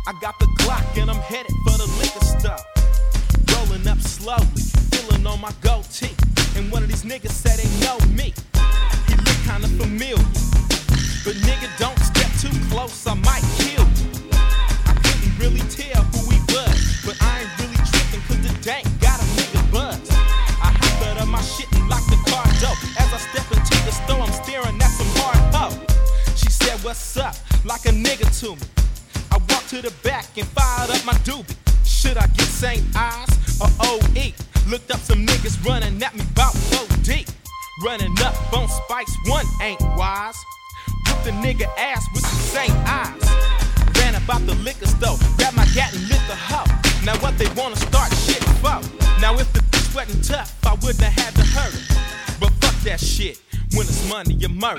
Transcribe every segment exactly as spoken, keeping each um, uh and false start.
I got the Glock and I'm headed for the liquor store. Rolling up slowly, feeling on my goatee. And one of these niggas said they know me. He look kinda familiar, but nigga don't step too close, I might kill you. I couldn't really tell who he was, but I ain't really tripping cause the dank got a nigga buzz. I hopped out of my shit and locked the car door. As I step into the store, I'm staring at some hard hoe. She said, what's up? Like a nigga to me. I walked to the back and fired up my doobie. Should I get Saint Eyes or O E? Looked up some niggas running at me bout four deep. Running up on Spice One ain't wise. Whooped the nigga ass with some Saint Eyes. Ran about the liquor store, grabbed my gat and lit the hoe. Now what they wanna start shit for? Now if the bitch wasn't tough, I wouldn't have had to hurry. But fuck that shit, when it's money, you murder.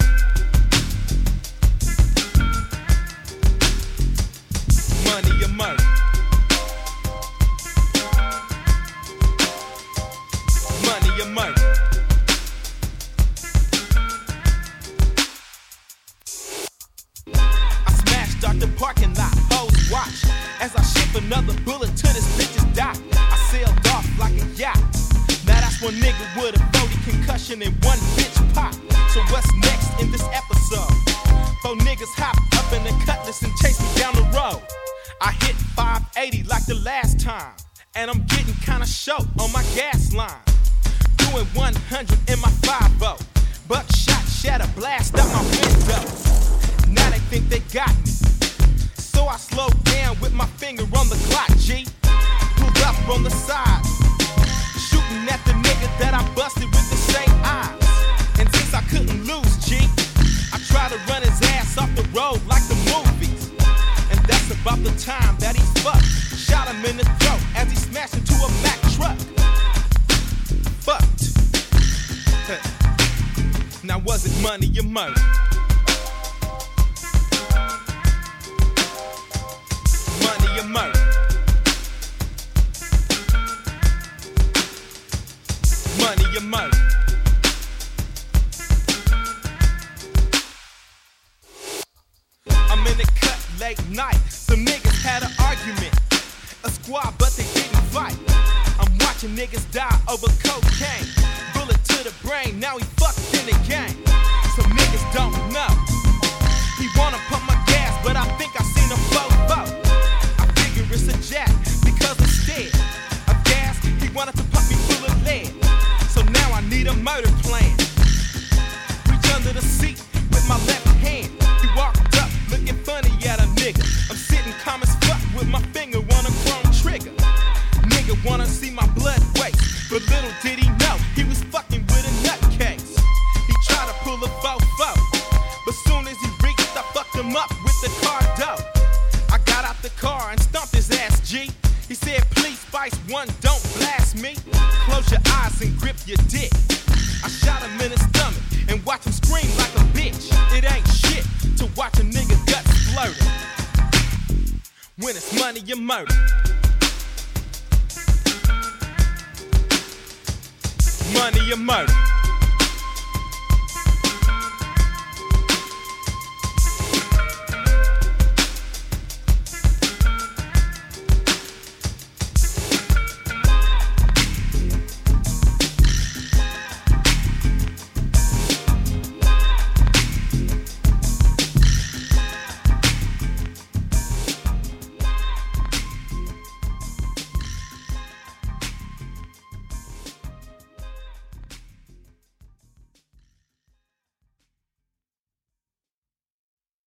Money, you murder. Money, you murder. I smashed out the parking lot, hoes watch as I ship another bullet to this bitch's dock. I sailed off like a yacht. Now that's one nigga with a forty concussion and one bitch pop. So what's next in this episode? Four niggas hop up in the Cutlass and chase me down the road. I hit five eighty like the last time, and I'm getting kinda short on my gas line. Doing one hundred in my five oh. Buckshot, shatter, blast out my window. Now they think they got me, so I slowed down with my finger on the Glock, G. Pulled up on the side, shooting at the nigga that I busted with the same eyes. And since I couldn't lose, G, I tried to run his ass off the road like the movies. And that's about the time that he fucked. Shot him in the throat as he smashed into a Mack truck. Fucked. Now was it money or murder? Money or murder? Money or murder? I'm in the cut late night. Some niggas had an argument. A squad, but they didn't fight. I'm watching niggas die over cocaine. Bullet to the brain, now he fucked in the game. Some niggas don't know. He wanna pump my gas, but I think I seen a fofo. I figure it's a jack, because instead of gas, he wanted to pump me full of lead. So now I need a murder plan. Reach under the seat with my left hand. He walked up, looking funny at a nigga. I'm sitting calm as fuck with my finger on a chrome trigger. Nigga wanna see my blood waste, but little did he know he was fucking with a nutcase. He tried to pull a fofo, but soon as he reached, I fucked him up with the car door. I got out the car and stomped his ass, G. He said, please, Spice One, don't blast me. Close your eyes and grip your dick. I shot him in his stomach and watched him scream like a bitch. It ain't shit to watch a nigga guts splurting. When it's money, you murder. Money or murder?